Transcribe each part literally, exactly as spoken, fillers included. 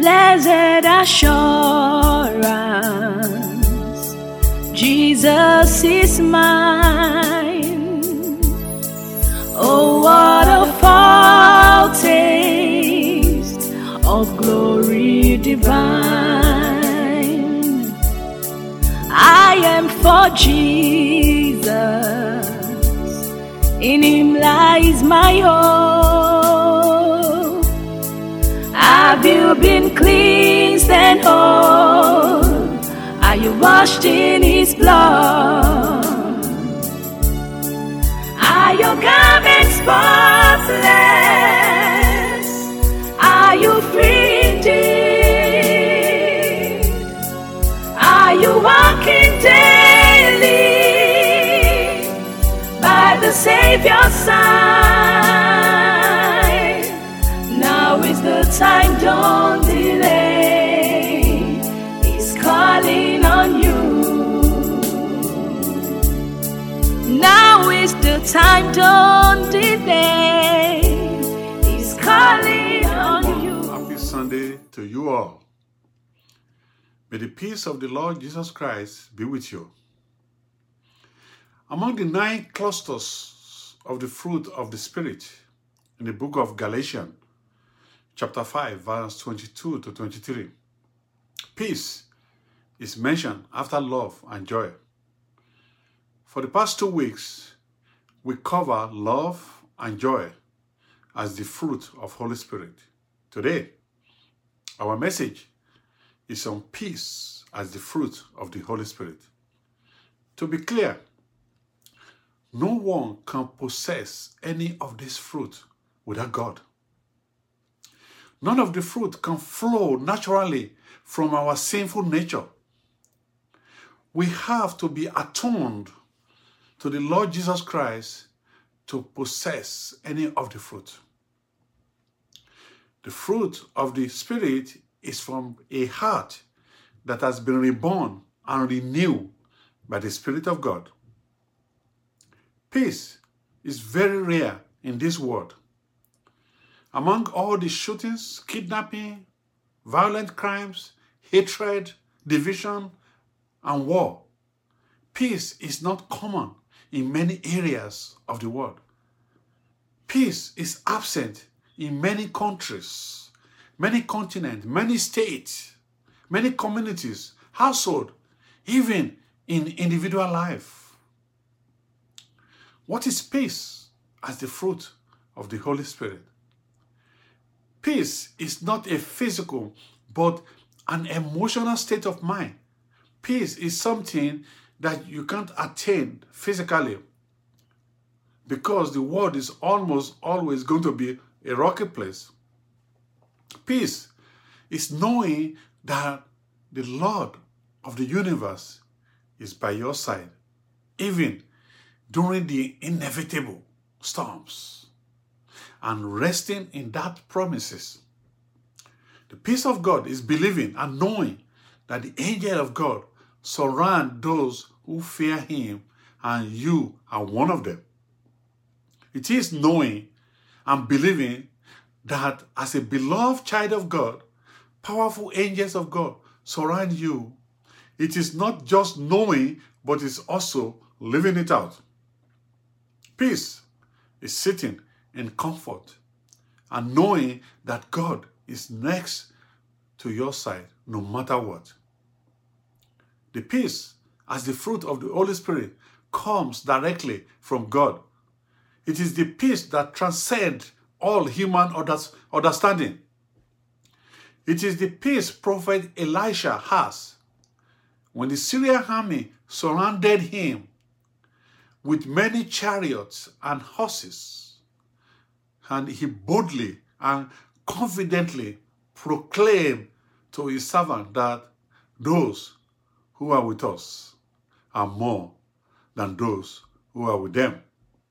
Blessed assurance, Jesus is mine. Oh, what a foretaste of glory divine. I am for Jesus, in Him lies my hope. Have you been cleansed and whole? Are you washed in His blood? Are your garments spotless? Are you free indeed? Are you walking daily by the Savior's side? Now is the time, don't delay. He's calling on you. Now is the time, don't delay. He's calling on you. Happy Sunday to you all. May the peace of the Lord Jesus Christ be with you. Among the nine clusters of the fruit of the Spirit in the book of Galatians, chapter five, verse twenty-two to twenty-three, peace is mentioned after love and joy. For the past two weeks, we cover love and joy as the fruit of Holy Spirit. Today, our message is on peace as the fruit of the Holy Spirit. To be clear, no one can possess any of this fruit without God. None of the fruit can flow naturally from our sinful nature. We have to be attuned to the Lord Jesus Christ to possess any of the fruit. The fruit of the Spirit is from a heart that has been reborn and renewed by the Spirit of God. Peace is very rare in this world. Among all the shootings, kidnapping, violent crimes, hatred, division, and war, peace is not common in many areas of the world. Peace is absent in many countries, many continents, many states, many communities, households, even in individual life. What is peace as the fruit of the Holy Spirit? Peace is not a physical, but an emotional state of mind. Peace is something that you can't attain physically, because the world is almost always going to be a rocky place. Peace is knowing that the Lord of the universe is by your side, even during the inevitable storms, and resting in that promises. The peace of God is believing and knowing that the angel of God surround those who fear Him, and you are one of them. It is knowing and believing that as a beloved child of God, powerful angels of God surround you. It is not just knowing, but it's also living it out. Peace is sitting in comfort and knowing that God is next to your side no matter what. The peace as the fruit of the Holy Spirit comes directly from God. It is the peace that transcends all human understanding. It is the peace Prophet Elisha has when the Syrian army surrounded him with many chariots and horses, and he boldly and confidently proclaimed to his servant that those who are with us are more than those who are with them.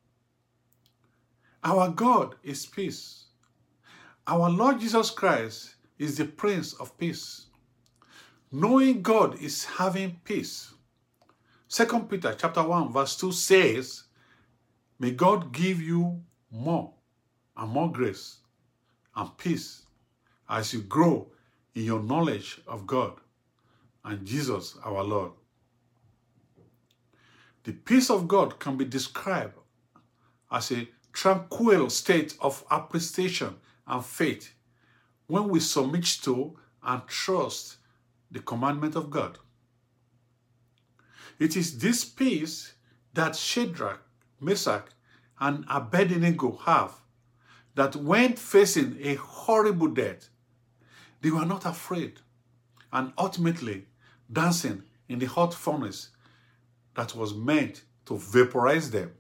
Our God is peace. Our Lord Jesus Christ is the Prince of Peace. Knowing God is having peace. Second Peter chapter one verse two says, may God give you more and more grace and peace as you grow in your knowledge of God and Jesus our Lord. The peace of God can be described as a tranquil state of appreciation and faith when we submit to and trust the commandment of God. It is this peace that Shadrach, Meshach, and Abednego have, that when facing a horrible death, they were not afraid, and ultimately dancing in the hot furnace that was meant to vaporize them.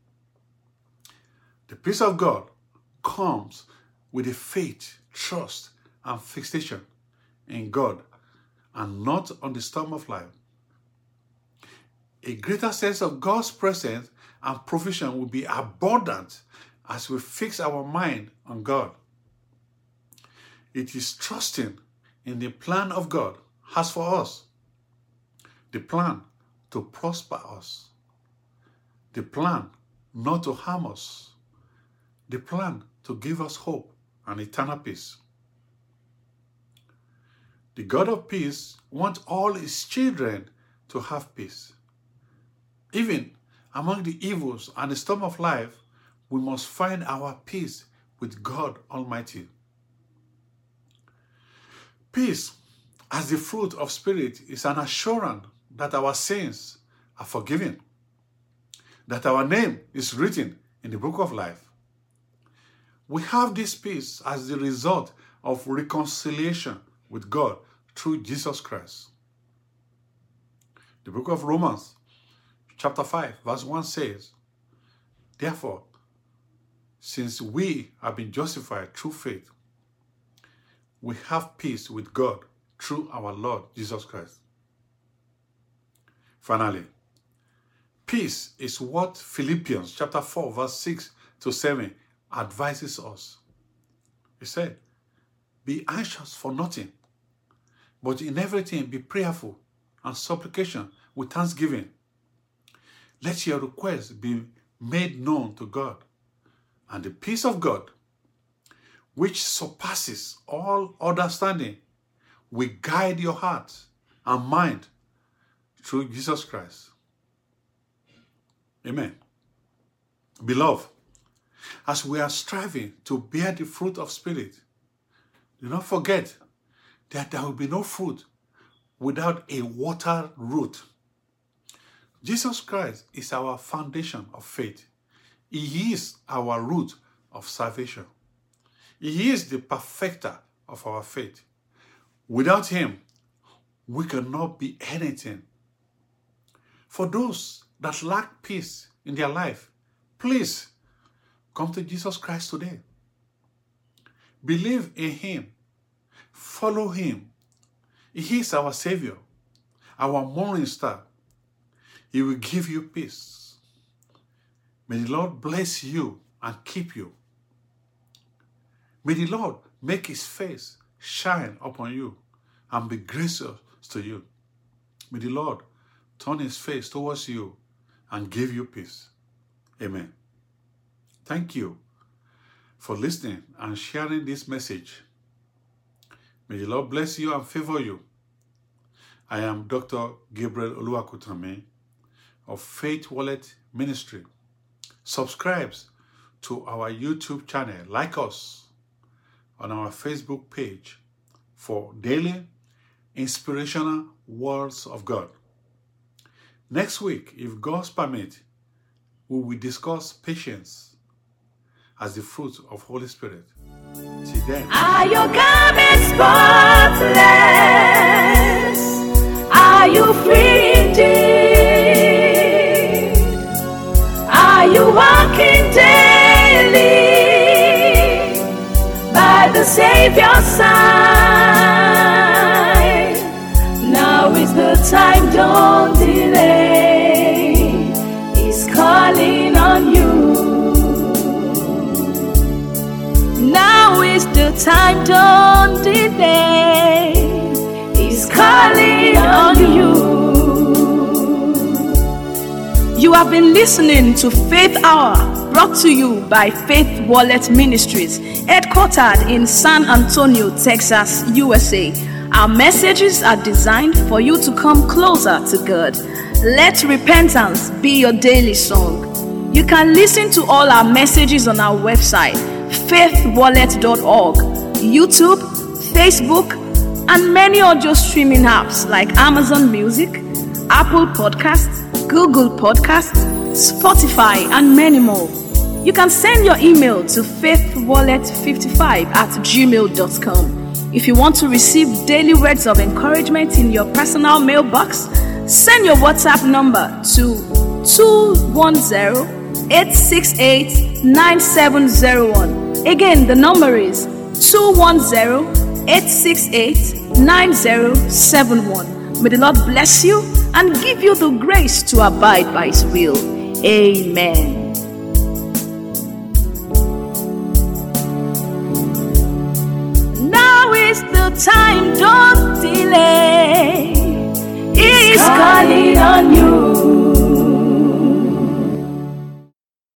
The peace of God comes with a faith, trust, and fixation in God and not on the storm of life. A greater sense of God's presence and provision will be abundant as we fix our mind on God. It is trusting in the plan of God has for us. The plan to prosper us. The plan not to harm us. The plan to give us hope and eternal peace. The God of peace wants all his children to have peace. Even among the evils and the storm of life, we must find our peace with God Almighty. Peace, as the fruit of spirit, is an assurance that our sins are forgiven, that our name is written in the book of life. We have this peace as the result of reconciliation with God through Jesus Christ. The book of Romans, chapter five, verse one says, "Therefore, since we have been justified through faith, we have peace with God through our Lord Jesus Christ." Finally, peace is what Philippians chapter four, verse six to seven advises us. He said, "Be anxious for nothing, but in everything be prayerful and supplication with thanksgiving. Let your requests be made known to God, and the peace of God, which surpasses all understanding, will guide your heart and mind through Jesus Christ." Amen. Beloved, as we are striving to bear the fruit of Spirit, do not forget that there will be no fruit without a water root. Jesus Christ is our foundation of faith. He is our root of salvation. He is the perfecter of our faith. Without him, we cannot be anything. For those that lack peace in their life, please come to Jesus Christ today. Believe in him. Follow him. He is our Savior, our morning star. He will give you peace. May the Lord bless you and keep you. May the Lord make his face shine upon you and be gracious to you. May the Lord turn his face towards you and give you peace. Amen. Thank you for listening and sharing this message. May the Lord bless you and favor you. I am Doctor Gabriel Oluwakutami of Faith Wallet Ministry. Subscribe to our YouTube channel. Like us on our Facebook page for daily inspirational words of God. Next week, if God's permit, we will discuss patience as the fruit of Holy Spirit. Till then. Are your garments spotless? Are you free indeed? Are you walking daily by the Savior's side? Now is the time, don't delay. He's calling on you. Now is the time, don't delay. He's calling on you. You have been listening to Faith Hour, brought to you by Faith Wallet Ministries, headquartered in San Antonio, Texas, U S A. Our messages are designed for you to come closer to God. Let repentance be your daily song. You can listen to all our messages on our website, faith wallet dot org, YouTube, Facebook, and many audio streaming apps like Amazon Music, Apple Podcasts, Google Podcasts, Spotify, and many more. You can send your email to faith wallet fifty-five at gmail dot com. If you want to receive daily words of encouragement in your personal mailbox, send your WhatsApp number to two one zero, eight six eight, nine seven zero one. Again, the number is two one zero, eight six eight, nine zero seven one. May the Lord bless you and give you the grace to abide by His will. Amen. Now is the time, don't